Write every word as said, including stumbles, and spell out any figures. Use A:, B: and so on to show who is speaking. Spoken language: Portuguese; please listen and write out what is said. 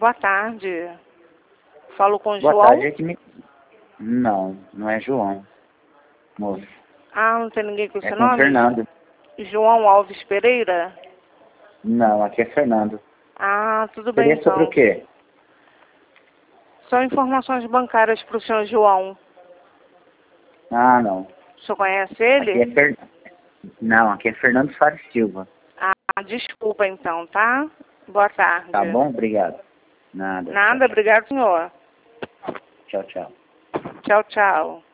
A: Boa tarde. Falo com o
B: Boa
A: João?
B: tarde, é que me... Não, não é João, moço.
A: Ah, não tem ninguém com esse
B: É com
A: nome?
B: Fernando.
A: João Alves Pereira?
B: Não, aqui é Fernando.
A: Ah, tudo bem
B: Seria
A: então.
B: sobre o quê?
A: São informações bancárias para o senhor João.
B: Ah, não.
A: O senhor conhece ele?
B: Aqui é Fer... Não, aqui é Fernando Soares Silva.
A: Ah, desculpa então, tá? Boa tarde.
B: Tá bom? Obrigado. Nada.
A: Nada, obrigado, senhor.
B: Tchau, tchau.
A: Tchau, tchau.